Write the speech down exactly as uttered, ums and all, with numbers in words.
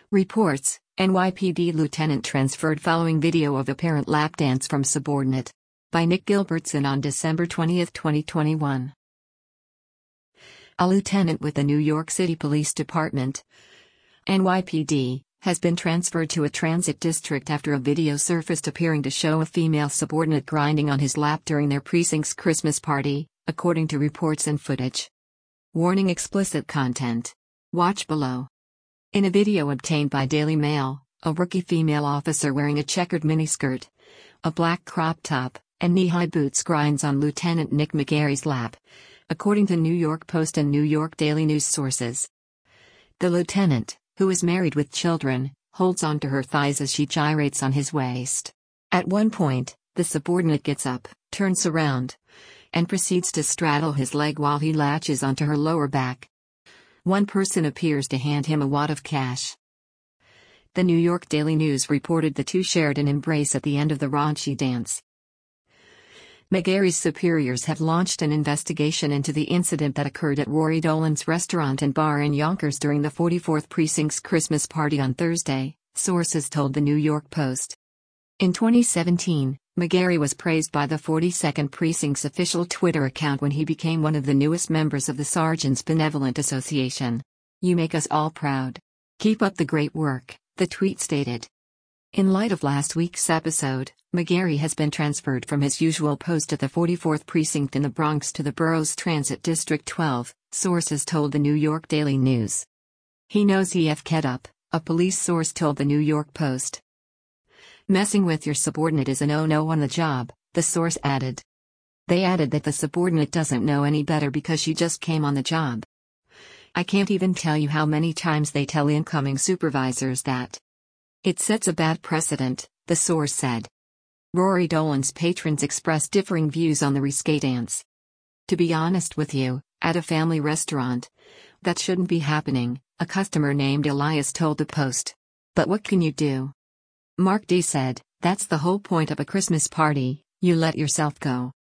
Reports, N Y P D lieutenant transferred following video of apparent lap dance from subordinate. By Nick Gilbertson on December twentieth, twenty twenty-one. A lieutenant with the New York City Police Department, N Y P D, has been transferred to a transit district after a video surfaced appearing to show a female subordinate grinding on his lap during their precinct's Christmas party, according to reports and footage. Warning: explicit content. Watch below. In a video obtained by Daily Mail, a rookie female officer wearing a checkered miniskirt, a black crop top, and knee-high boots grinds on Lieutenant Nick McGarry's lap, according to New York Post and New York Daily News sources. The lieutenant, who is married with children, holds onto her thighs as she gyrates on his waist. At one point, the subordinate gets up, turns around, and proceeds to straddle his leg while he latches onto her lower back. One person appears to hand him a wad of cash. The New York Daily News reported the two shared an embrace at the end of the raunchy dance. McGarry's superiors have launched an investigation into the incident that occurred at Rory Dolan's restaurant and bar in Yonkers during the forty-fourth Precinct's Christmas party on Thursday, sources told the New York Post. In twenty seventeen, McGarry was praised by the forty-second Precinct's official Twitter account when he became one of the newest members of the Sergeants Benevolent Association. "You make us all proud. Keep up the great work," the tweet stated. In light of last week's episode, McGarry has been transferred from his usual post at the forty-fourth Precinct in the Bronx to the borough's Transit District twelve, sources told the New York Daily News. "He knows he have ked up," a police source told the New York Post. "Messing with your subordinate is a no-no on the job," the source added. They added that the subordinate doesn't know any better because she just came on the job. "I can't even tell you how many times they tell incoming supervisors that. It sets a bad precedent," the source said. Rory Dolan's patrons expressed differing views on the risque dance. "To be honest with you, at a family restaurant, that shouldn't be happening," a customer named Elias told the Post. "But what can you do?" Mark D. said, "That's the whole point of a Christmas party, you let yourself go."